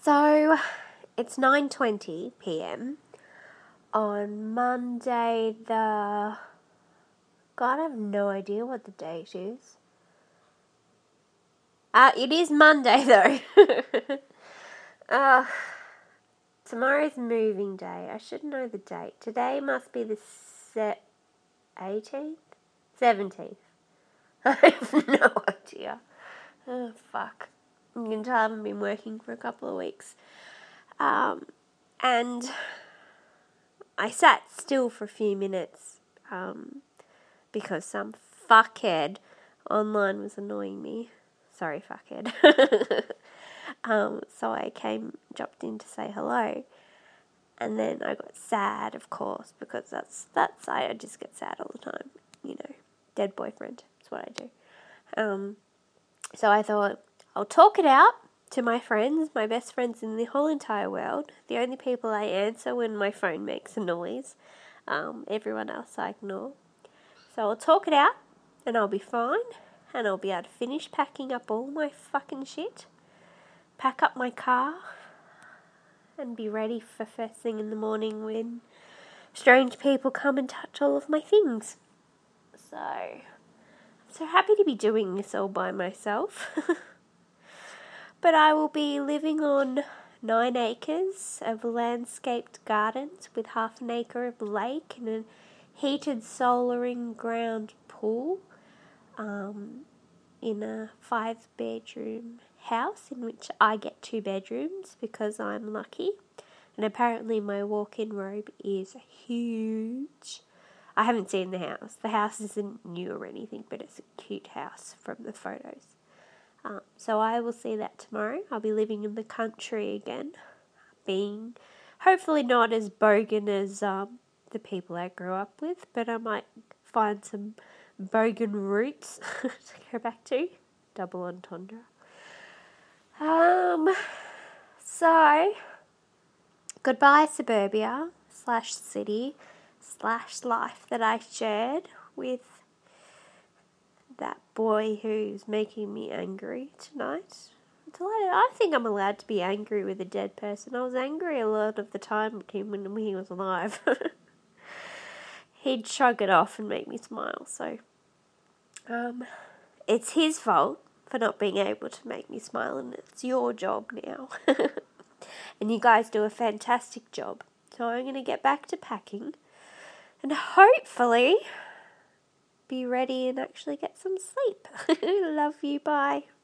So, it's 9:20 p.m. on Monday God, I have no idea what the date is. It is Monday though. Tomorrow's moving day. I should know the date. Today must be the 18th? 17th. I have no idea. Oh, fuck. You can tell I haven't been working for a couple of weeks. And I sat still for a few minutes because some fuckhead online was annoying me. Sorry, fuckhead. So I dropped in to say hello. And then I got sad, of course, because I just get sad all the time. Dead boyfriend. That's what I do. So I thought, I'll talk it out to my friends, my best friends in the whole entire world. The only people I answer when my phone makes a noise. Everyone else I ignore. So I'll talk it out, and I'll be fine, and I'll be able to finish packing up all my fucking shit, pack up my car, and be ready for first thing in the morning when strange people come and touch all of my things. So, I'm so happy to be doing this all by myself. But I will be living on 9 acres of landscaped gardens with half an acre of lake and a heated solar ground pool in a 5-bedroom house in which I get 2 bedrooms because I'm lucky. And apparently my walk-in robe is huge. I haven't seen the house. The house isn't new or anything, but it's a cute house from the photos. So I will see that tomorrow. I'll be living in the country again, being hopefully not as bogan as the people I grew up with, but I might find some bogan roots to go back to. Double entendre. So, goodbye suburbia / city / life that I shared with that boy who's making me angry tonight. I think I'm allowed to be angry with a dead person. I was angry a lot of the time with him when he was alive. He'd shrug it off and make me smile. So, it's his fault for not being able to make me smile, and it's your job now. And you guys do a fantastic job. So I'm going to get back to packing and hopefully be ready and actually get some sleep. Love you, bye.